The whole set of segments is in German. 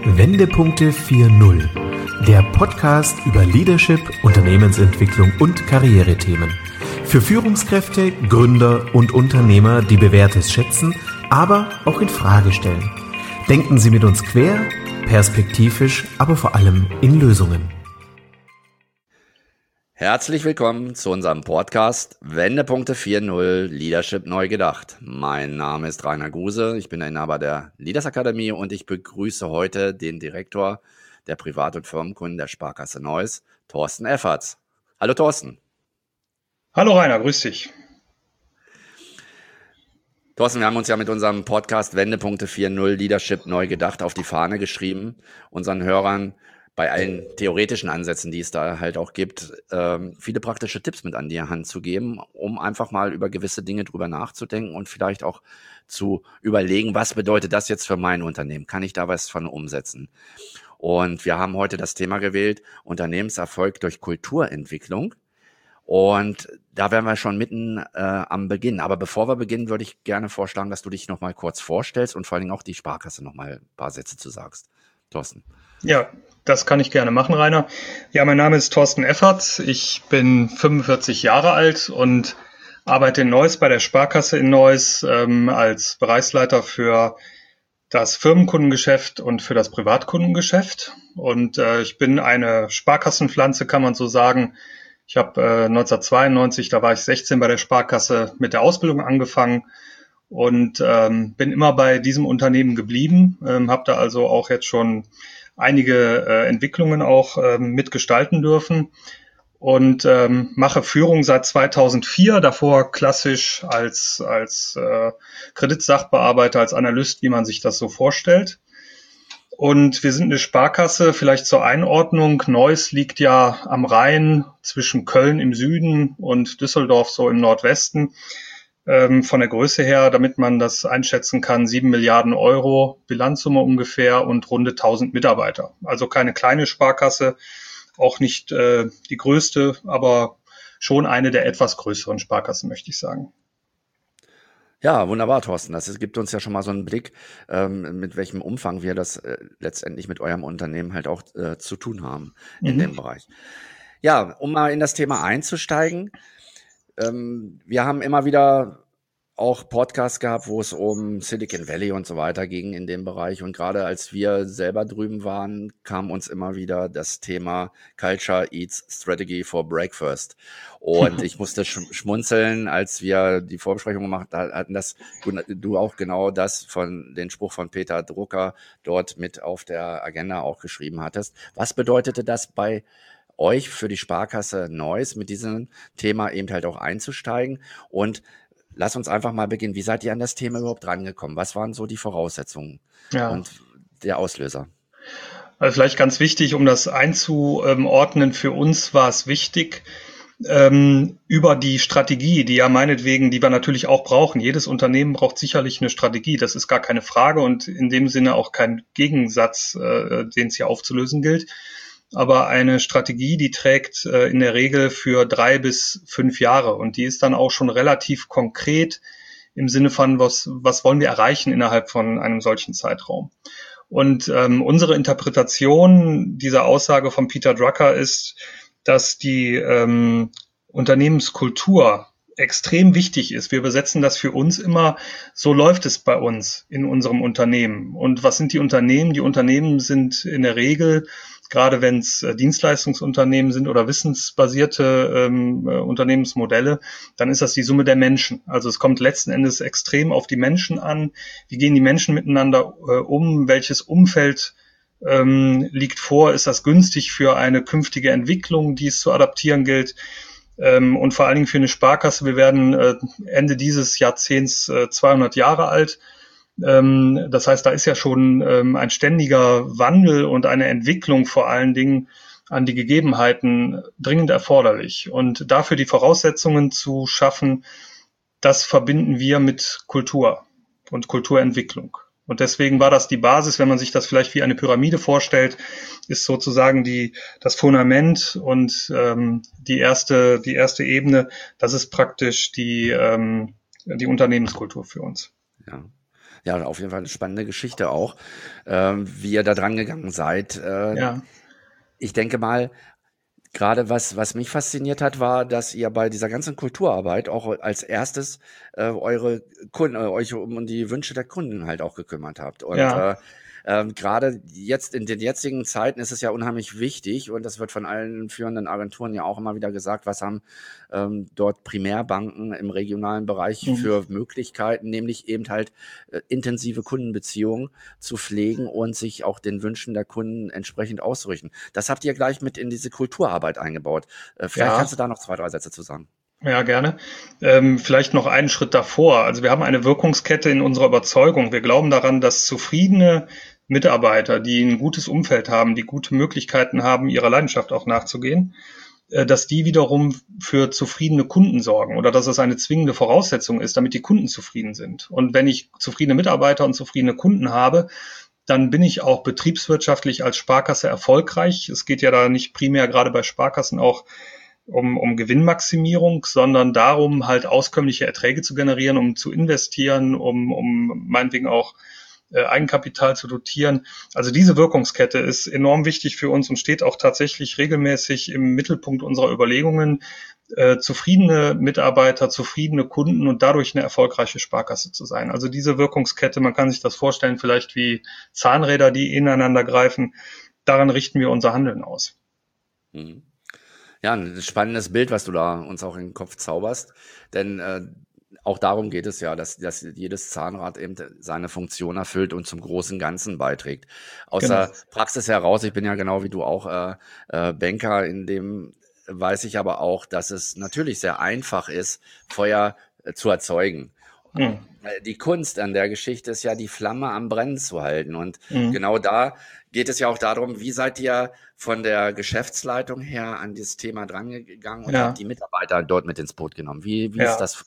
Wendepunkte 4.0, der Podcast über Leadership, Unternehmensentwicklung und Karrierethemen. Für Führungskräfte, Gründer und Unternehmer, die Bewährtes schätzen, aber auch in Frage stellen. Denken Sie mit uns quer, perspektivisch, aber vor allem in Lösungen. Herzlich willkommen zu unserem Podcast Wendepunkte 4.0 Leadership neu gedacht. Mein Name ist Rainer Guse, ich bin der Inhaber der Leaders Akademie und ich begrüße heute den Direktor der Privat- und Firmenkunden der Sparkasse Neuss, Thorsten Efferts. Hallo Thorsten. Hallo Rainer, grüß dich. Thorsten, wir haben uns ja mit unserem Podcast Wendepunkte 4.0 Leadership neu gedacht auf die Fahne geschrieben, unseren Hörern bei allen theoretischen Ansätzen, die es da halt auch gibt, viele praktische Tipps mit an die Hand zu geben, um einfach mal über gewisse Dinge drüber nachzudenken und vielleicht auch zu überlegen, was bedeutet das jetzt für mein Unternehmen? Kann ich da was von umsetzen? Und wir haben heute das Thema gewählt, Unternehmenserfolg durch Kulturentwicklung. Und da wären wir schon mitten am Beginn. Aber bevor wir beginnen, würde ich gerne vorschlagen, dass du dich noch mal kurz vorstellst und vor allen Dingen auch die Sparkasse noch mal ein paar Sätze zu sagst. Thorsten. Ja, das kann ich gerne machen, Rainer. Ja, mein Name ist Thorsten Efferts. Ich bin 45 Jahre alt und arbeite in Neuss bei der Sparkasse in Neuss als Bereichsleiter für das Firmenkundengeschäft und für das Privatkundengeschäft. Und ich bin eine Sparkassenpflanze, kann man so sagen. Ich habe 1992, da war ich 16 bei der Sparkasse, mit der Ausbildung angefangen und bin immer bei diesem Unternehmen geblieben, habe da also auch jetzt schon einige Entwicklungen auch mitgestalten dürfen und mache Führung seit 2004, davor klassisch als Kreditsachbearbeiter, als Analyst, wie man sich das so vorstellt. Und wir sind eine Sparkasse, vielleicht zur Einordnung. Neuss liegt ja am Rhein zwischen Köln im Süden und Düsseldorf so im Nordwesten. Von der Größe her, damit man das einschätzen kann, 7 Milliarden Euro Bilanzsumme ungefähr und runde 1000 Mitarbeiter. Also keine kleine Sparkasse, auch nicht die größte, aber schon eine der etwas größeren Sparkassen, möchte ich sagen. Ja, wunderbar, Thorsten. Das gibt uns ja schon mal so einen Blick, mit welchem Umfang wir das letztendlich mit eurem Unternehmen halt auch zu tun haben in dem Bereich. Ja, um mal in das Thema einzusteigen. Wir haben immer wieder auch Podcasts gehabt, wo es um Silicon Valley und so weiter ging in dem Bereich. Und gerade als wir selber drüben waren, kam uns immer wieder das Thema Culture Eats Strategy for Breakfast. Und ich musste schmunzeln, als wir die Vorbesprechung gemacht hatten, dass du auch genau das den Spruch von Peter Drucker dort mit auf der Agenda auch geschrieben hattest. Was bedeutete das bei euch für die Sparkasse Neuss, mit diesem Thema eben halt auch einzusteigen? Und lass uns einfach mal beginnen. Wie seid ihr an das Thema überhaupt rangekommen? Was waren so die Voraussetzungen und der Auslöser? Also vielleicht ganz wichtig, um das einzuordnen, für uns war es wichtig, über die Strategie, die ja meinetwegen, die wir natürlich auch brauchen. Jedes Unternehmen braucht sicherlich eine Strategie, das ist gar keine Frage und in dem Sinne auch kein Gegensatz, den es hier aufzulösen gilt. Aber eine Strategie, die trägt in der Regel für 3 bis 5 Jahre und die ist dann auch schon relativ konkret im Sinne von, was wollen wir erreichen innerhalb von einem solchen Zeitraum. Und unsere Interpretation dieser Aussage von Peter Drucker ist, dass die Unternehmenskultur extrem wichtig ist. Wir übersetzen das für uns immer, so läuft es bei uns in unserem Unternehmen. Und was sind die Unternehmen? Die Unternehmen sind in der Regel, gerade wenn es Dienstleistungsunternehmen sind oder wissensbasierte Unternehmensmodelle, dann ist das die Summe der Menschen. Also es kommt letzten Endes extrem auf die Menschen an. Wie gehen die Menschen miteinander um? Welches Umfeld liegt vor? Ist das günstig für eine künftige Entwicklung, die es zu adaptieren gilt? Und vor allen Dingen für eine Sparkasse. Wir werden Ende dieses Jahrzehnts 200 Jahre alt. Das heißt, da ist ja schon ein ständiger Wandel und eine Entwicklung vor allen Dingen an die Gegebenheiten dringend erforderlich. Und dafür die Voraussetzungen zu schaffen, das verbinden wir mit Kultur und Kulturentwicklung. Und deswegen war das die Basis, wenn man sich das vielleicht wie eine Pyramide vorstellt, ist sozusagen das Fundament und die erste Ebene, das ist praktisch die Unternehmenskultur für uns. Ja. Ja, auf jeden Fall eine spannende Geschichte auch, wie ihr da dran gegangen seid. Ja, Ich denke mal, gerade was mich fasziniert hat, war, dass ihr bei dieser ganzen Kulturarbeit auch als erstes eure Kunden, euch um die Wünsche der Kunden halt auch gekümmert habt. Und ja. gerade jetzt in den jetzigen Zeiten ist es ja unheimlich wichtig, und das wird von allen führenden Agenturen ja auch immer wieder gesagt, was haben dort Primärbanken im regionalen Bereich Mhm. für Möglichkeiten, nämlich eben halt intensive Kundenbeziehungen zu pflegen und sich auch den Wünschen der Kunden entsprechend auszurichten. Das habt ihr gleich mit in diese Kulturarbeit eingebaut. Vielleicht kannst Ja. du da noch 2, 3 Sätze zu sagen. Ja, gerne. Vielleicht noch einen Schritt davor. Also wir haben eine Wirkungskette in unserer Überzeugung. Wir glauben daran, dass zufriedene Mitarbeiter, die ein gutes Umfeld haben, die gute Möglichkeiten haben, ihrer Leidenschaft auch nachzugehen, dass die wiederum für zufriedene Kunden sorgen oder dass es eine zwingende Voraussetzung ist, damit die Kunden zufrieden sind. Und wenn ich zufriedene Mitarbeiter und zufriedene Kunden habe, dann bin ich auch betriebswirtschaftlich als Sparkasse erfolgreich. Es geht ja da nicht primär gerade bei Sparkassen auch um Gewinnmaximierung, sondern darum, halt auskömmliche Erträge zu generieren, um zu investieren, um meinetwegen auch Eigenkapital zu dotieren. Also diese Wirkungskette ist enorm wichtig für uns und steht auch tatsächlich regelmäßig im Mittelpunkt unserer Überlegungen, zufriedene Mitarbeiter, zufriedene Kunden und dadurch eine erfolgreiche Sparkasse zu sein. Also diese Wirkungskette, man kann sich das vorstellen, vielleicht wie Zahnräder, die ineinander greifen. Daran richten wir unser Handeln aus. Mhm. Ja, ein spannendes Bild, was du da uns auch in den Kopf zauberst, denn auch darum geht es ja, dass jedes Zahnrad eben seine Funktion erfüllt und zum großen Ganzen beiträgt. Aus Genau. der Praxis heraus, ich bin ja genau wie du auch Banker, in dem weiß ich aber auch, dass es natürlich sehr einfach ist, Feuer zu erzeugen. Mhm. Die Kunst an der Geschichte ist ja, die Flamme am Brennen zu halten. Und Mhm. genau da geht es ja auch darum, wie seid ihr von der Geschäftsleitung her an dieses Thema drangegangen und Ja. habt die Mitarbeiter dort mit ins Boot genommen? Wie ist Ja. das?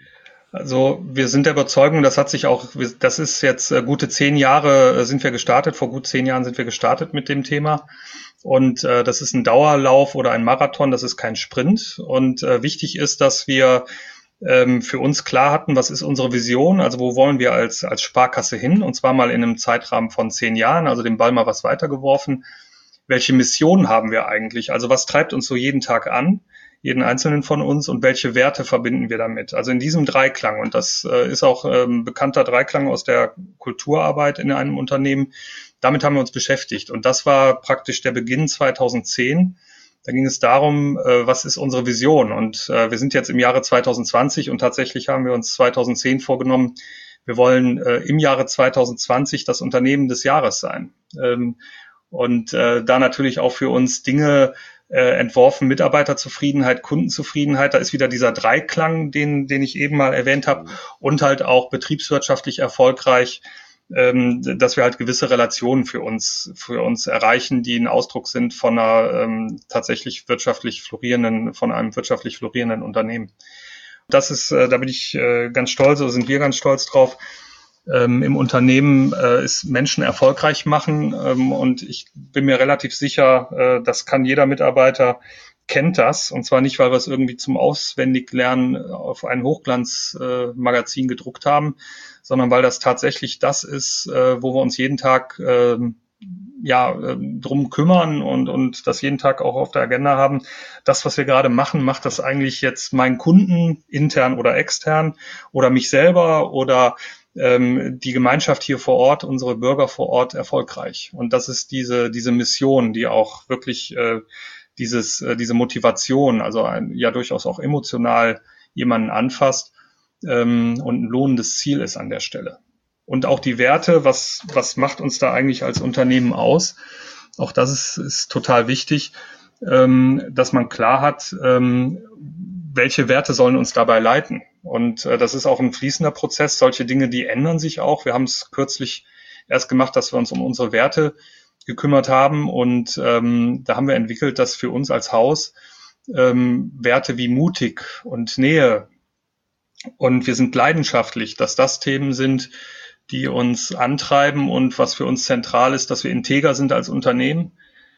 Also wir sind der Überzeugung, das hat sich auch, das ist jetzt gute 10 Jahre sind wir gestartet, vor gut 10 Jahren sind wir gestartet mit dem Thema. Und das ist ein Dauerlauf oder ein Marathon, das ist kein Sprint. Und wichtig ist, dass wir für uns klar hatten, was ist unsere Vision, also wo wollen wir als Sparkasse hin, und zwar mal in einem Zeitrahmen von 10 Jahren, also den Ball mal was weitergeworfen. Welche Mission haben wir eigentlich? Also was treibt uns so jeden Tag an, jeden einzelnen von uns, und welche Werte verbinden wir damit? Also in diesem Dreiklang, und das ist auch bekannter Dreiklang aus der Kulturarbeit in einem Unternehmen, damit haben wir uns beschäftigt. Und das war praktisch der Beginn 2010. Da ging es darum, was ist unsere Vision? Und wir sind jetzt im Jahre 2020 und tatsächlich haben wir uns 2010 vorgenommen, wir wollen im Jahre 2020 das Unternehmen des Jahres sein. Und da natürlich auch für uns Dinge entworfen, Mitarbeiterzufriedenheit, Kundenzufriedenheit, da ist wieder dieser Dreiklang, den ich eben mal erwähnt habe, und halt auch betriebswirtschaftlich erfolgreich, dass wir halt gewisse Relationen für uns erreichen, die ein Ausdruck sind von einem wirtschaftlich florierenden Unternehmen. Das ist, da bin ich ganz stolz, oder sind wir ganz stolz drauf. Im Unternehmen ist Menschen erfolgreich machen, und ich bin mir relativ sicher, das kann jeder Mitarbeiter, kennt das, und zwar nicht, weil wir es irgendwie zum Auswendiglernen auf ein Hochglanzmagazin gedruckt haben, sondern weil das tatsächlich das ist, wo wir uns jeden Tag drum kümmern und das jeden Tag auch auf der Agenda haben. Das, was wir gerade machen, macht das eigentlich jetzt meinen Kunden, intern oder extern, oder mich selber oder die Gemeinschaft hier vor Ort, unsere Bürger vor Ort erfolgreich. Und das ist diese Mission, die auch wirklich diese Motivation, also durchaus auch emotional jemanden anfasst und ein lohnendes Ziel ist an der Stelle. Und auch die Werte, was macht uns da eigentlich als Unternehmen aus? Auch das ist total wichtig, dass man klar hat, welche Werte sollen uns dabei leiten. Und das ist auch ein fließender Prozess. Solche Dinge, die ändern sich auch. Wir haben es kürzlich erst gemacht, dass wir uns um unsere Werte gekümmert haben. Und da haben wir entwickelt, dass für uns als Haus Werte wie mutig und Nähe und wir sind leidenschaftlich, dass das Themen sind, die uns antreiben, und was für uns zentral ist, dass wir integer sind als Unternehmen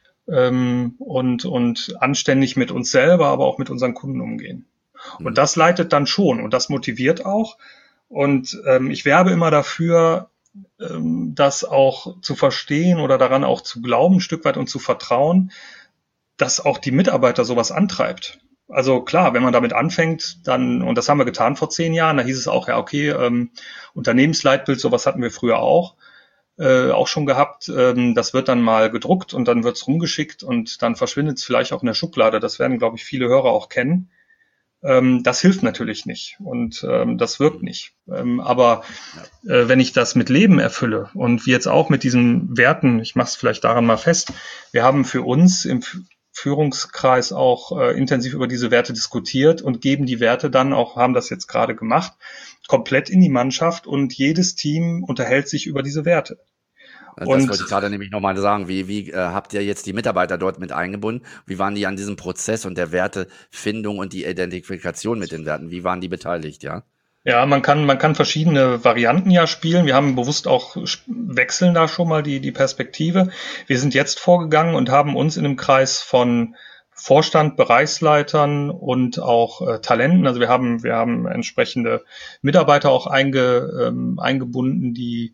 und anständig mit uns selber, aber auch mit unseren Kunden umgehen. Und das leitet dann schon und das motiviert auch. Und ich werbe immer dafür, das auch zu verstehen oder daran auch zu glauben, ein Stück weit und zu vertrauen, dass auch die Mitarbeiter sowas antreibt. Also klar, wenn man damit anfängt, dann, und das haben wir getan vor 10 Jahren, da hieß es auch, ja, okay, Unternehmensleitbild, sowas hatten wir früher auch schon gehabt. Das wird dann mal gedruckt und dann wird's rumgeschickt und dann verschwindet es vielleicht auch in der Schublade. Das werden, glaube ich, viele Hörer auch kennen. Das hilft natürlich nicht und das wirkt nicht. Aber wenn ich das mit Leben erfülle und wie jetzt auch mit diesen Werten, ich mache es vielleicht daran mal fest, wir haben für uns im Führungskreis auch intensiv über diese Werte diskutiert und geben die Werte dann auch, haben das jetzt gerade gemacht, komplett in die Mannschaft und jedes Team unterhält sich über diese Werte. Das wollte ich gerade nämlich nochmal sagen. Wie habt ihr jetzt die Mitarbeiter dort mit eingebunden? Wie waren die an diesem Prozess und der Wertefindung und die Identifikation mit den Werten? Wie waren die beteiligt, ja? Ja, man kann verschiedene Varianten ja spielen. Wir haben bewusst auch wechseln da schon mal die Perspektive. Wir sind jetzt vorgegangen und haben uns in einem Kreis von Vorstand, Bereichsleitern und auch Talenten. Also wir haben entsprechende Mitarbeiter auch eingebunden, die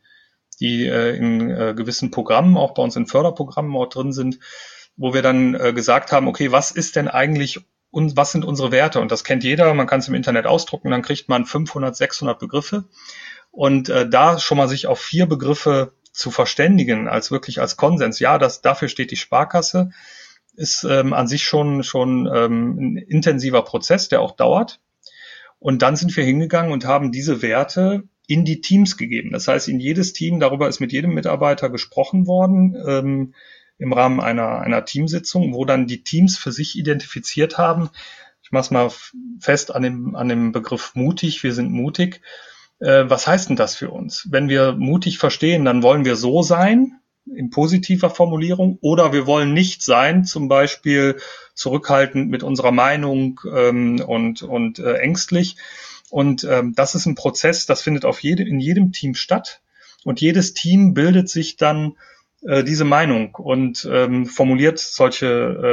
in gewissen Programmen, auch bei uns in Förderprogrammen auch drin sind, wo wir dann gesagt haben, okay, was ist denn eigentlich und was sind unsere Werte? Und das kennt jeder, man kann es im Internet ausdrucken, dann kriegt man 500, 600 Begriffe. Und da schon mal sich auf 4 Begriffe zu verständigen, wirklich als Konsens, ja, dafür steht die Sparkasse, ist an sich schon ein intensiver Prozess, der auch dauert. Und dann sind wir hingegangen und haben diese Werte in die Teams gegeben. Das heißt, in jedes Team, darüber ist mit jedem Mitarbeiter gesprochen worden, im Rahmen einer Teamsitzung, wo dann die Teams für sich identifiziert haben. Ich mache es mal fest an dem Begriff mutig. Wir sind mutig. Was heißt denn das für uns? Wenn wir mutig verstehen, dann wollen wir so sein, in positiver Formulierung, oder wir wollen nicht sein, zum Beispiel zurückhaltend mit unserer Meinung und ängstlich. Und das ist ein Prozess, das findet in jedem Team statt. Und jedes Team bildet sich dann diese Meinung und formuliert solche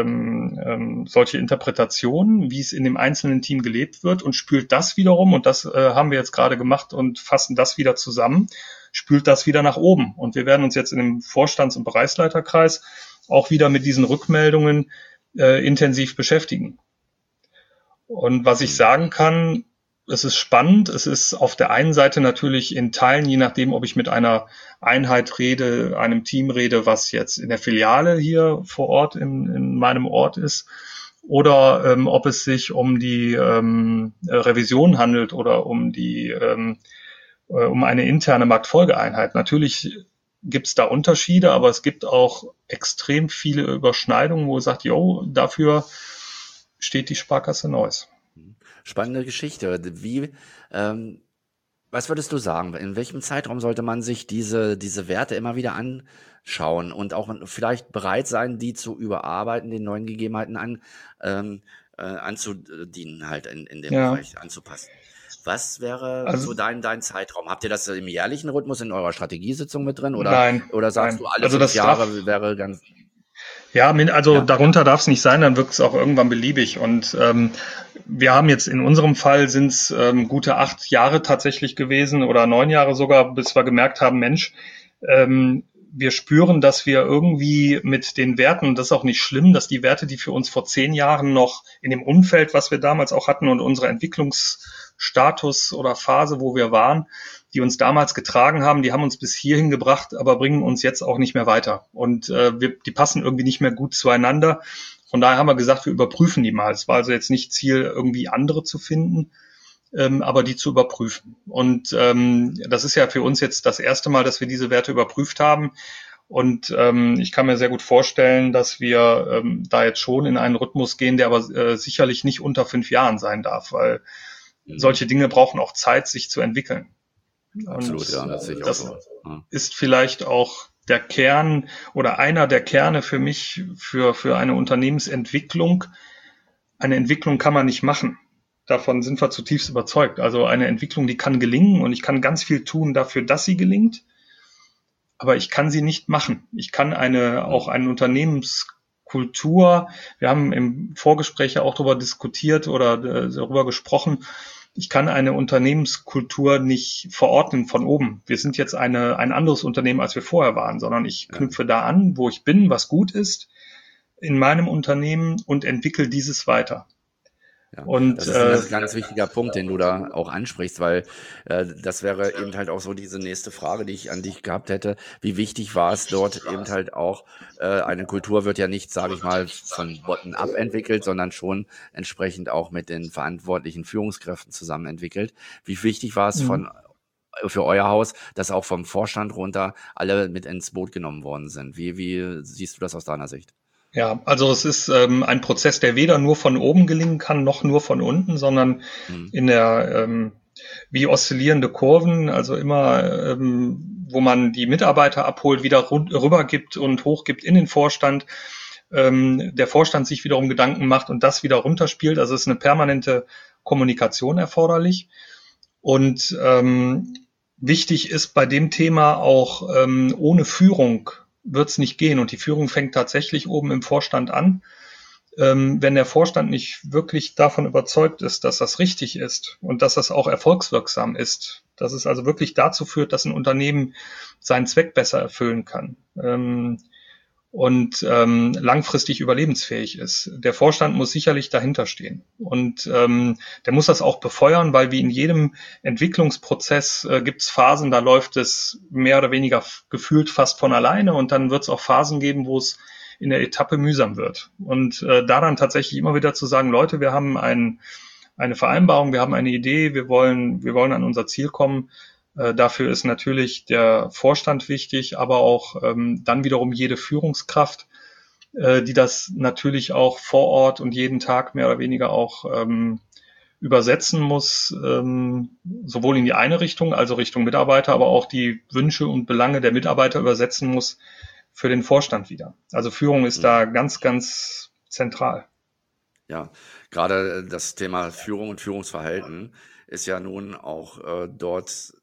Interpretationen, wie es in dem einzelnen Team gelebt wird und spült das wiederum, und das haben wir jetzt gerade gemacht und fassen das wieder zusammen, spült das wieder nach oben. Und wir werden uns jetzt in dem Vorstands- und Bereichsleiterkreis auch wieder mit diesen Rückmeldungen intensiv beschäftigen. Und was ich sagen kann, es ist spannend. Es ist auf der einen Seite natürlich in Teilen, je nachdem, ob ich mit einer Einheit rede, einem Team rede, was jetzt in der Filiale hier vor Ort in meinem Ort ist, oder ob es sich um die Revision handelt oder um eine interne Marktfolgeeinheit. Natürlich gibt es da Unterschiede, aber es gibt auch extrem viele Überschneidungen, wo es sagt, dafür steht die Sparkasse Neuss. Spannende Geschichte. Was würdest du sagen? In welchem Zeitraum sollte man sich diese Werte immer wieder anschauen und auch vielleicht bereit sein, die zu überarbeiten, den neuen Gegebenheiten anzudienen, halt in dem Bereich anzupassen? Was wäre so dein Zeitraum? Habt ihr das im jährlichen Rhythmus in eurer Strategiesitzung mit drin? Oder sagst du, alle 5 Jahre wäre ganz... Ja, darunter darf es nicht sein, dann wirkt es auch irgendwann beliebig. Und wir haben jetzt in unserem Fall sind es gute 8 Jahre tatsächlich gewesen oder 9 Jahre sogar, bis wir gemerkt haben, Mensch, wir spüren, dass wir irgendwie mit den Werten, und das ist auch nicht schlimm, dass die Werte, die für uns vor 10 Jahren noch in dem Umfeld, was wir damals auch hatten und unserer Entwicklungsstatus oder Phase, wo wir waren, die uns damals getragen haben, die haben uns bis hierhin gebracht, aber bringen uns jetzt auch nicht mehr weiter. Und die passen irgendwie nicht mehr gut zueinander. Von daher haben wir gesagt, wir überprüfen die mal. Es war also jetzt nicht Ziel, irgendwie andere zu finden, aber die zu überprüfen. Und das ist ja für uns jetzt das erste Mal, dass wir diese Werte überprüft haben. Und ich kann mir sehr gut vorstellen, dass wir da jetzt schon in einen Rhythmus gehen, der aber sicherlich nicht unter 5 Jahren sein darf, weil solche Dinge brauchen auch Zeit, sich zu entwickeln. Absolut, ja, das sehe ich auch so. Ist vielleicht auch der Kern oder einer der Kerne für mich, für eine Unternehmensentwicklung. Eine Entwicklung kann man nicht machen. Davon sind wir zutiefst überzeugt. Also eine Entwicklung, die kann gelingen und ich kann ganz viel tun dafür, dass sie gelingt. Aber ich kann sie nicht machen. Ich kann auch eine Unternehmenskultur, wir haben im Vorgespräch ja auch darüber diskutiert oder darüber gesprochen, ich kann eine Unternehmenskultur nicht verordnen von oben. Wir sind jetzt ein anderes Unternehmen, als wir vorher waren, sondern ich knüpfe da an, wo ich bin, was gut ist in meinem Unternehmen und entwickle dieses weiter. Ja, Und das ist ein ganz, ganz wichtiger Punkt, den du da auch ansprichst, weil das wäre eben halt auch so diese nächste Frage, die ich an dich gehabt hätte. Wie wichtig war es dort eben halt auch, eine Kultur wird ja nicht, sage ich mal, von bottom-up entwickelt, sondern schon entsprechend auch mit den verantwortlichen Führungskräften zusammen entwickelt. Wie wichtig war es für euer Haus, dass auch vom Vorstand runter alle mit ins Boot genommen worden sind? Wie siehst du das aus deiner Sicht? Ja, also es ist ein Prozess, der weder nur von oben gelingen kann, noch nur von unten, sondern in der wie oszillierende Kurven, also immer, wo man die Mitarbeiter abholt, wieder rübergibt und hochgibt in den Vorstand, der Vorstand sich wiederum Gedanken macht und das wieder runterspielt. Also es ist eine permanente Kommunikation erforderlich. Und wichtig ist bei dem Thema auch, ohne Führung wird es nicht gehen. Und die Führung fängt tatsächlich oben im Vorstand an. Wenn der Vorstand nicht wirklich davon überzeugt ist, dass das richtig ist und dass das auch erfolgswirksam ist, dass es also wirklich dazu führt, dass ein Unternehmen seinen Zweck besser erfüllen kann und langfristig überlebensfähig ist. Der Vorstand muss sicherlich dahinter stehen und der muss das auch befeuern, weil wie in jedem Entwicklungsprozess gibt es Phasen, da läuft es mehr oder weniger gefühlt fast von alleine und dann wird es auch Phasen geben, wo es in der Etappe mühsam wird. Und da dann tatsächlich immer wieder zu sagen, Leute, wir haben eine Vereinbarung, wir haben eine Idee, wir wollen an unser Ziel kommen. Dafür ist natürlich der Vorstand wichtig, aber auch dann wiederum jede Führungskraft, die das natürlich auch vor Ort und jeden Tag mehr oder weniger auch übersetzen muss, sowohl in die eine Richtung, also Richtung Mitarbeiter, aber auch die Wünsche und Belange der Mitarbeiter übersetzen muss für den Vorstand wieder. Also Führung ist da ganz, ganz zentral. Ja, gerade das Thema Führung und Führungsverhalten ist ja nun auch dort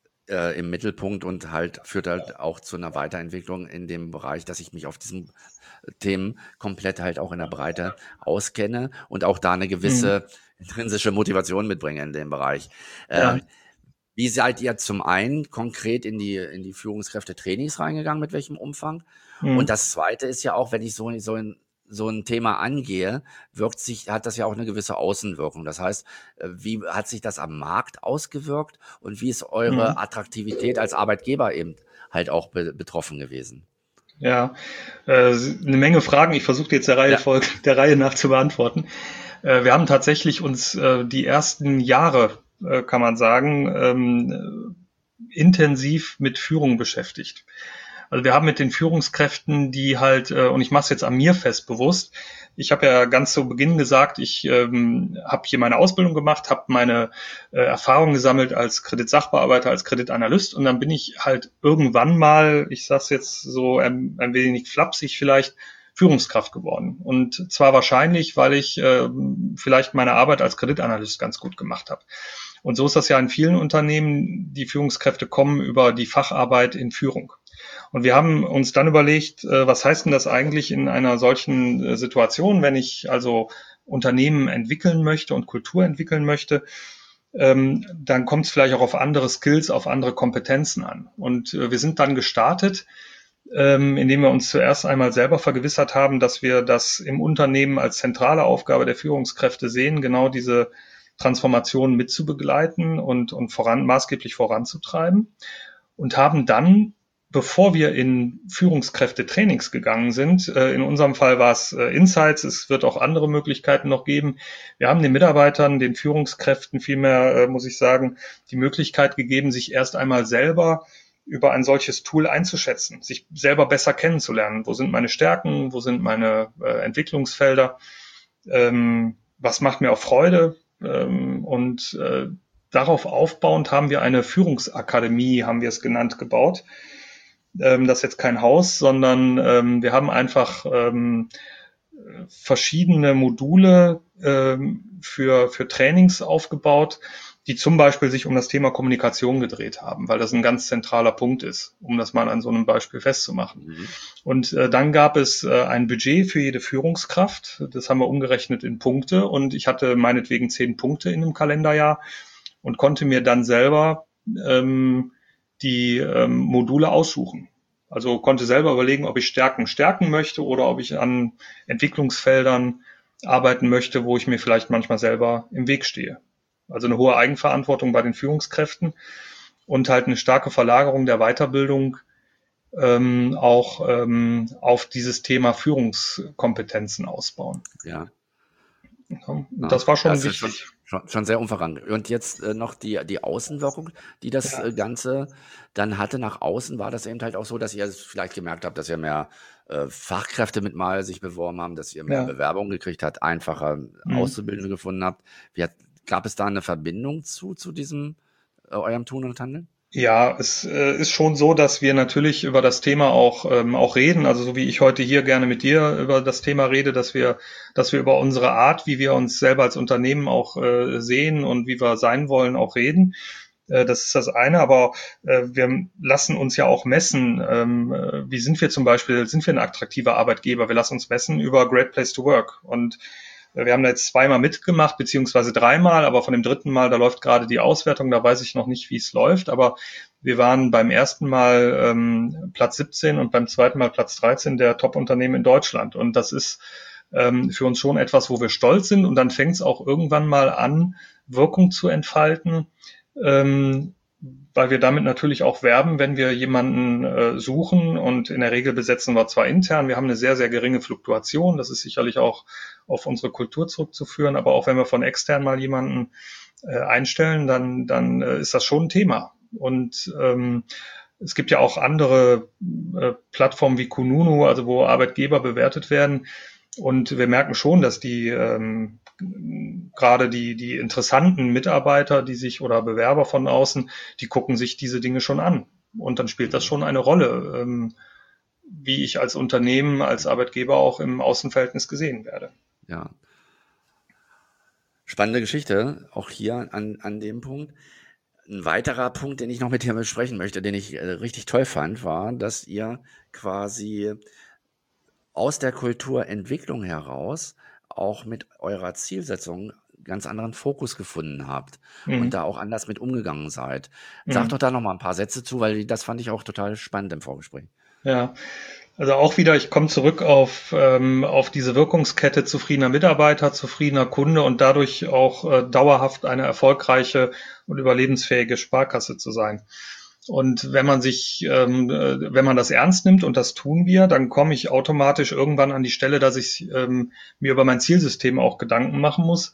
im Mittelpunkt und halt führt halt auch zu einer Weiterentwicklung in dem Bereich, dass ich mich auf diesen Themen komplett halt auch in der Breite auskenne und auch da eine gewisse intrinsische Motivation mitbringe in dem Bereich. Ja. Wie seid ihr zum einen konkret in die Führungskräfte-Trainings reingegangen, mit welchem Umfang? Und das Zweite ist ja auch, wenn ich so ein Thema angehe, hat das ja auch eine gewisse Außenwirkung. Das heißt, wie hat sich das am Markt ausgewirkt und wie ist eure Attraktivität als Arbeitgeber eben halt auch betroffen gewesen? Ja, eine Menge Fragen. Ich versuche jetzt der Reihe nach zu beantworten. Wir haben tatsächlich uns die ersten Jahre, kann man sagen, intensiv mit Führung beschäftigt. Also wir haben mit den Führungskräften, die halt, und ich mache es jetzt an mir fest bewusst, ich habe ja ganz zu Beginn gesagt, ich habe hier meine Ausbildung gemacht, habe meine Erfahrung gesammelt als Kreditsachbearbeiter, als Kreditanalyst und dann bin ich halt irgendwann mal, ich sage es jetzt so ein wenig flapsig vielleicht, Führungskraft geworden. Und zwar wahrscheinlich, weil ich vielleicht meine Arbeit als Kreditanalyst ganz gut gemacht habe. Und so ist das ja in vielen Unternehmen, die Führungskräfte kommen über die Facharbeit in Führung. Und wir haben uns dann überlegt, was heißt denn das eigentlich in einer solchen Situation, wenn ich also Unternehmen entwickeln möchte und Kultur entwickeln möchte, dann kommt es vielleicht auch auf andere Skills, auf andere Kompetenzen an. Und wir sind dann gestartet, indem wir uns zuerst einmal selber vergewissert haben, dass wir das im Unternehmen als zentrale Aufgabe der Führungskräfte sehen, genau diese Transformation mitzubegleiten und maßgeblich voranzutreiben. Und haben dann, bevor wir in Führungskräfte-Trainings gegangen sind, in unserem Fall war es Insights, es wird auch andere Möglichkeiten noch geben. Wir haben den Mitarbeitern, den Führungskräften vielmehr, muss ich sagen, die Möglichkeit gegeben, sich erst einmal selber über ein solches Tool einzuschätzen, sich selber besser kennenzulernen. Wo sind meine Stärken? Wo sind meine Entwicklungsfelder? Was macht mir auch Freude? Und darauf aufbauend haben wir eine Führungsakademie, haben wir es genannt, gebaut. Das ist jetzt kein Haus, sondern wir haben einfach verschiedene Module für Trainings aufgebaut, die zum Beispiel sich um das Thema Kommunikation gedreht haben, weil das ein ganz zentraler Punkt ist, um das mal an so einem Beispiel festzumachen. Und dann gab es ein Budget für jede Führungskraft. Das haben wir umgerechnet in Punkte. Und ich hatte meinetwegen 10 Punkte in einem Kalenderjahr und konnte mir dann selber die Module aussuchen. Also konnte selber überlegen, ob ich Stärken stärken möchte oder ob ich an Entwicklungsfeldern arbeiten möchte, wo ich mir vielleicht manchmal selber im Weg stehe. Also eine hohe Eigenverantwortung bei den Führungskräften und halt eine starke Verlagerung der Weiterbildung auch auf dieses Thema Führungskompetenzen ausbauen. Ja. Das war schon wichtig. Schon sehr umfangreich. Und jetzt noch die Außenwirkung, die das Ganze dann hatte. Nach außen war das eben halt auch so, dass ihr vielleicht gemerkt habt, dass ihr mehr Fachkräfte mit mal sich beworben haben, dass ihr mehr Bewerbungen gekriegt habt, einfacher Auszubildende gefunden habt. Gab es da eine Verbindung zu diesem eurem Tun und Handeln? Ja, es ist schon so, dass wir natürlich über das Thema auch reden. Also so wie ich heute hier gerne mit dir über das Thema rede, dass wir über unsere Art, wie wir uns selber als Unternehmen auch sehen und wie wir sein wollen, auch reden. Das ist das eine, aber wir lassen uns ja auch messen. Wie sind wir zum Beispiel? Sind wir ein attraktiver Arbeitgeber? Wir lassen uns messen über Great Place to Work. Und wir haben da jetzt 2-mal mitgemacht, beziehungsweise 3-mal, aber von dem 3. Mal, da läuft gerade die Auswertung, da weiß ich noch nicht, wie es läuft, aber wir waren beim 1. Mal Platz 17 und beim 2. Mal Platz 13 der Top-Unternehmen in Deutschland. Und das ist für uns schon etwas, wo wir stolz sind, und dann fängt es auch irgendwann mal an, Wirkung zu entfalten, weil wir damit natürlich auch werben, wenn wir jemanden suchen, und in der Regel besetzen wir zwar intern, wir haben eine sehr, sehr geringe Fluktuation, das ist sicherlich auch auf unsere Kultur zurückzuführen, aber auch wenn wir von extern mal jemanden einstellen, dann ist das schon ein Thema. Und es gibt ja auch andere Plattformen wie Kununu, also wo Arbeitgeber bewertet werden, und wir merken schon, dass die gerade die interessanten Mitarbeiter, die sich oder Bewerber von außen, die gucken sich diese Dinge schon an. Und dann spielt das schon eine Rolle, wie ich als Unternehmen, als Arbeitgeber auch im Außenverhältnis gesehen werde. Ja. Spannende Geschichte, auch hier an dem Punkt. Ein weiterer Punkt, den ich noch mit dir besprechen möchte, den ich richtig toll fand, war, dass ihr quasi aus der Kulturentwicklung heraus auch mit eurer Zielsetzung ganz anderen Fokus gefunden habt und da auch anders mit umgegangen seid. Sag doch da noch mal ein paar Sätze zu, weil das fand ich auch total spannend im Vorgespräch. Ja, also auch wieder, ich komme zurück auf diese Wirkungskette zufriedener Mitarbeiter, zufriedener Kunde und dadurch auch dauerhaft eine erfolgreiche und überlebensfähige Sparkasse zu sein. Und wenn man das ernst nimmt, und das tun wir, dann komme ich automatisch irgendwann an die Stelle, dass ich mir über mein Zielsystem auch Gedanken machen muss.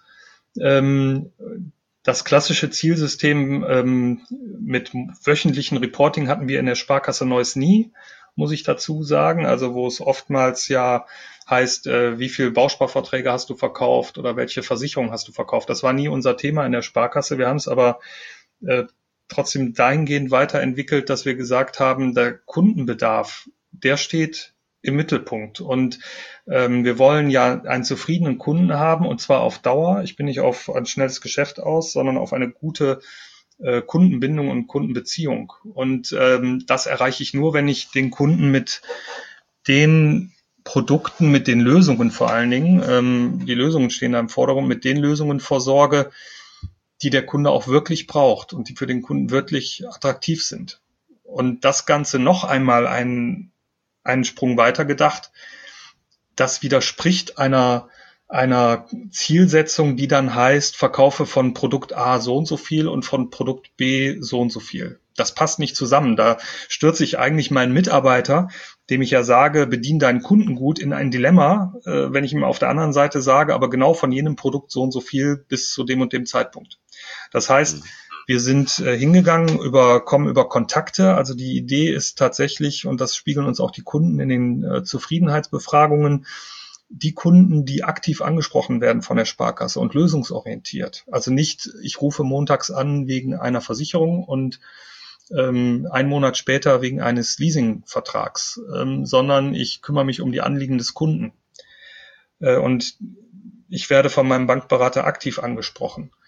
Das klassische Zielsystem mit wöchentlichen Reporting hatten wir in der Sparkasse Neuss nie, muss ich dazu sagen. Also wo es oftmals ja heißt, wie viel Bausparverträge hast du verkauft oder welche Versicherung hast du verkauft. Das war nie unser Thema in der Sparkasse. Wir haben es aber trotzdem dahingehend weiterentwickelt, dass wir gesagt haben, der Kundenbedarf, der steht im Mittelpunkt. Und wir wollen ja einen zufriedenen Kunden haben, und zwar auf Dauer. Ich bin nicht auf ein schnelles Geschäft aus, sondern auf eine gute Kundenbindung und Kundenbeziehung. Und das erreiche ich nur, wenn ich den Kunden mit den Produkten, mit den Lösungen vor allen Dingen, die Lösungen stehen da im Vordergrund, mit den Lösungen versorge, die der Kunde auch wirklich braucht und die für den Kunden wirklich attraktiv sind. Und das Ganze noch einmal einen Sprung weiter gedacht, das widerspricht einer Zielsetzung, die dann heißt, verkaufe von Produkt A so und so viel und von Produkt B so und so viel. Das passt nicht zusammen. Da stürze ich eigentlich meinen Mitarbeiter, dem ich ja sage, bedien deinen Kunden gut, in ein Dilemma, wenn ich ihm auf der anderen Seite sage, aber genau von jenem Produkt so und so viel bis zu dem und dem Zeitpunkt. Das heißt, wir sind hingegangen, kommen über Kontakte. Also die Idee ist tatsächlich, und das spiegeln uns auch die Kunden in den Zufriedenheitsbefragungen, die Kunden, die aktiv angesprochen werden von der Sparkasse und lösungsorientiert. Also nicht, ich rufe montags an wegen einer Versicherung und einen Monat später wegen eines Leasingvertrags, sondern ich kümmere mich um die Anliegen des Kunden. Und ich werde von meinem Bankberater aktiv angesprochen.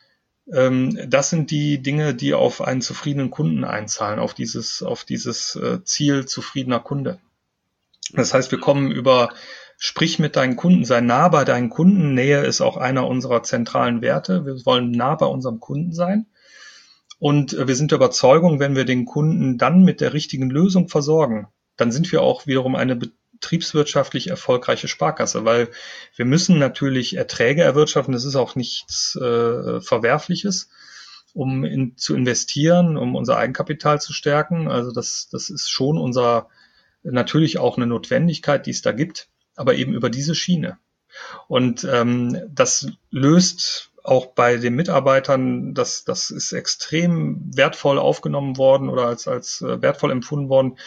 Das sind die Dinge, die auf einen zufriedenen Kunden einzahlen, auf dieses Ziel zufriedener Kunde. Das heißt, wir kommen über sprich mit deinen Kunden, sei nah bei deinen Kunden. Nähe ist auch einer unserer zentralen Werte. Wir wollen nah bei unserem Kunden sein. Und wir sind der Überzeugung, wenn wir den Kunden dann mit der richtigen Lösung versorgen, dann sind wir auch wiederum eine betriebswirtschaftlich erfolgreiche Sparkasse, weil wir müssen natürlich Erträge erwirtschaften. Das ist auch nichts Verwerfliches, um zu investieren, um unser Eigenkapital zu stärken. Also das ist schon natürlich auch eine Notwendigkeit, die es da gibt, aber eben über diese Schiene. Und das löst auch bei den Mitarbeitern, das ist extrem wertvoll aufgenommen worden oder als wertvoll empfunden worden,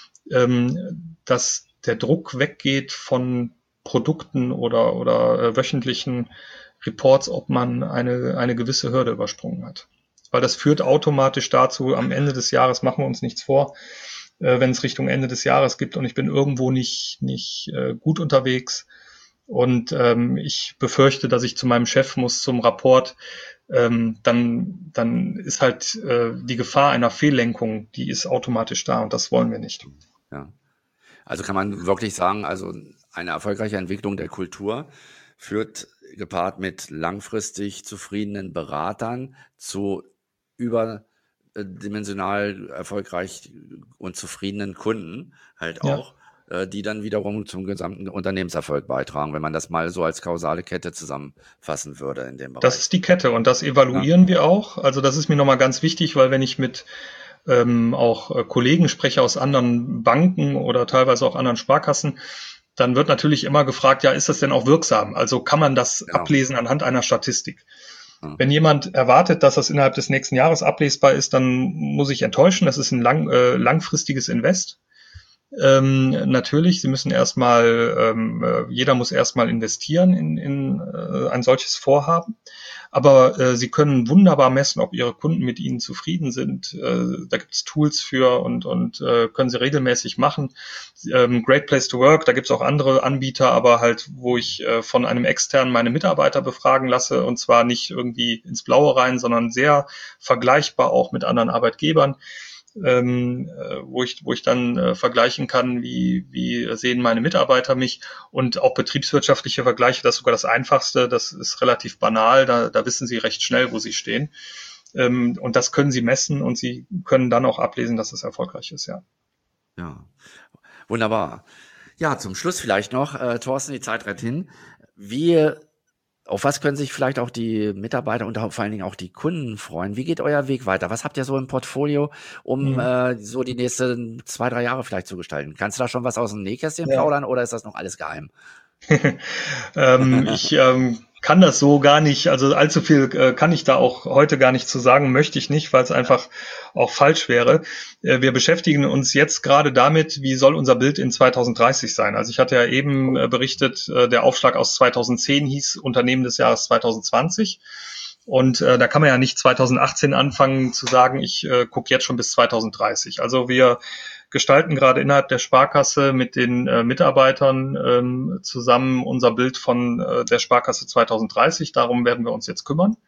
dass der Druck weggeht von Produkten oder wöchentlichen Reports, ob man eine gewisse Hürde übersprungen hat. Weil das führt automatisch dazu, am Ende des Jahres, machen wir uns nichts vor, wenn es Richtung Ende des Jahres gibt und ich bin irgendwo nicht gut unterwegs und ich befürchte, dass ich zu meinem Chef muss zum Rapport, dann ist halt die Gefahr einer Fehllenkung, die ist automatisch da und das wollen wir nicht. Ja. Also kann man wirklich sagen, also eine erfolgreiche Entwicklung der Kultur führt gepaart mit langfristig zufriedenen Beratern zu überdimensional erfolgreich und zufriedenen Kunden halt auch, die dann wiederum zum gesamten Unternehmenserfolg beitragen, wenn man das mal so als kausale Kette zusammenfassen würde in dem Bereich. Das ist die Kette und das evaluieren wir auch. Also das ist mir nochmal ganz wichtig, weil wenn ich mit auch Kollegen spreche aus anderen Banken oder teilweise auch anderen Sparkassen, dann wird natürlich immer gefragt, ja, ist das denn auch wirksam? Also kann man das ablesen anhand einer Statistik? Wenn jemand erwartet, dass das innerhalb des nächsten Jahres ablesbar ist, dann muss ich enttäuschen. Das ist ein langfristiges Invest. Natürlich, Sie müssen jeder muss erstmal investieren in ein solches Vorhaben. Aber Sie können wunderbar messen, ob Ihre Kunden mit Ihnen zufrieden sind. Da gibt es Tools für und können Sie regelmäßig machen. Great Place to Work, da gibt es auch andere Anbieter, aber halt, wo ich von einem externen meine Mitarbeiter befragen lasse und zwar nicht irgendwie ins Blaue rein, sondern sehr vergleichbar auch mit anderen Arbeitgebern. Wo ich dann vergleichen kann, wie sehen meine Mitarbeiter mich und auch betriebswirtschaftliche Vergleiche, das ist sogar das Einfachste, das ist relativ banal, da wissen Sie recht schnell, wo Sie stehen und das können Sie messen und Sie können dann auch ablesen, dass es erfolgreich ist, ja. Ja, wunderbar. Ja, zum Schluss vielleicht noch, Thorsten, die Zeit rennt hin. Auf was können sich vielleicht auch die Mitarbeiter und vor allen Dingen auch die Kunden freuen? Wie geht euer Weg weiter? Was habt ihr so im Portfolio, um so die nächsten 2-3 Jahre vielleicht zu gestalten? Kannst du da schon was aus dem Nähkästchen plaudern oder ist das noch alles geheim? Ich kann das so gar nicht, also allzu viel kann ich da auch heute gar nicht zu sagen, möchte ich nicht, weil es einfach auch falsch wäre. Wir beschäftigen uns jetzt gerade damit, wie soll unser Bild in 2030 sein. Also ich hatte ja eben berichtet, der Aufschlag aus 2010 hieß Unternehmen des Jahres 2020. Und da kann man ja nicht 2018 anfangen zu sagen, ich gucke jetzt schon bis 2030. Also wir gestalten gerade innerhalb der Sparkasse mit den Mitarbeitern zusammen unser Bild von der Sparkasse 2030. Darum werden wir uns jetzt kümmern.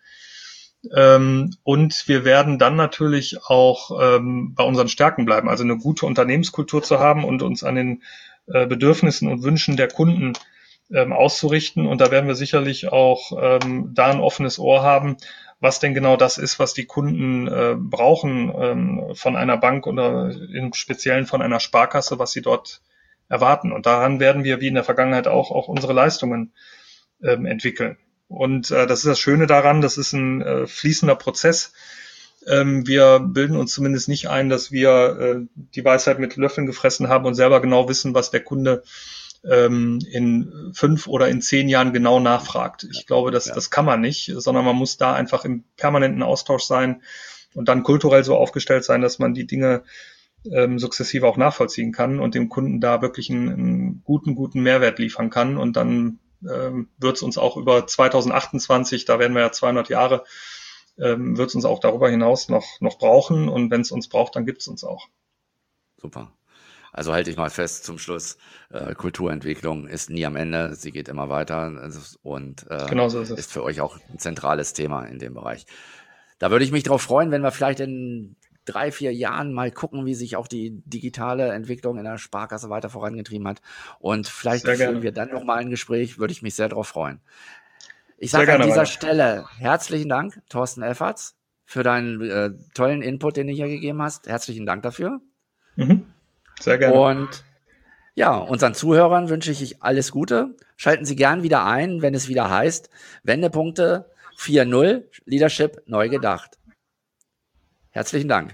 Und wir werden dann natürlich auch bei unseren Stärken bleiben, also eine gute Unternehmenskultur zu haben und uns an den Bedürfnissen und Wünschen der Kunden auszurichten. Und da werden wir sicherlich auch da ein offenes Ohr haben, was denn genau das ist, was die Kunden brauchen von einer Bank oder im Speziellen von einer Sparkasse, was sie dort erwarten. Und daran werden wir, wie in der Vergangenheit auch unsere Leistungen entwickeln. Und das ist das Schöne daran, das ist ein fließender Prozess. Wir bilden uns zumindest nicht ein, dass wir die Weisheit mit Löffeln gefressen haben und selber genau wissen, was der Kunde in 5 oder in 10 Jahren genau nachfragt. Ich glaube, das kann man nicht, sondern man muss da einfach im permanenten Austausch sein und dann kulturell so aufgestellt sein, dass man die Dinge sukzessive auch nachvollziehen kann und dem Kunden da wirklich einen guten Mehrwert liefern kann. Und dann wird es uns auch über 2028, da werden wir ja 200 Jahre, wird es uns auch darüber hinaus noch brauchen. Und wenn es uns braucht, dann gibt es uns auch. Super. Also halte ich mal fest zum Schluss, Kulturentwicklung ist nie am Ende, sie geht immer weiter und genau so ist es. Ist für euch auch ein zentrales Thema in dem Bereich. Da würde ich mich drauf freuen, wenn wir vielleicht in 3-4 Jahren mal gucken, wie sich auch die digitale Entwicklung in der Sparkasse weiter vorangetrieben hat. Und vielleicht führen wir dann nochmal ein Gespräch, würde ich mich sehr drauf freuen. Ich sage an dieser Stelle herzlichen Dank, Thorsten Efferts, für deinen tollen Input, den du hier gegeben hast. Herzlichen Dank dafür. Sehr gerne. Und ja, unseren Zuhörern wünsche ich alles Gute. Schalten Sie gern wieder ein, wenn es wieder heißt, Wendepunkte 4.0, Leadership neu gedacht. Herzlichen Dank.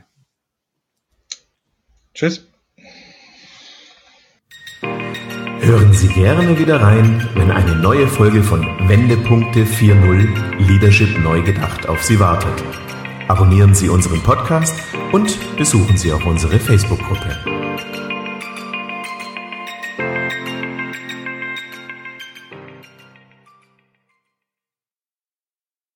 Tschüss. Hören Sie gerne wieder rein, wenn eine neue Folge von Wendepunkte 4.0 Leadership neu gedacht auf Sie wartet. Abonnieren Sie unseren Podcast und besuchen Sie auch unsere Facebook-Gruppe.